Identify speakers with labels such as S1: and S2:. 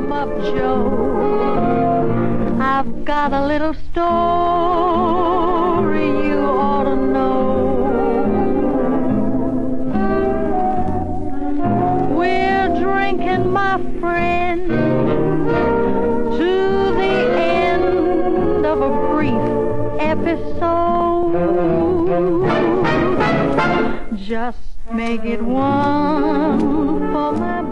S1: Come up, Joe. I've got a little story you ought to know. We're drinking, my friend, to the end of a brief episode. Just make it one for my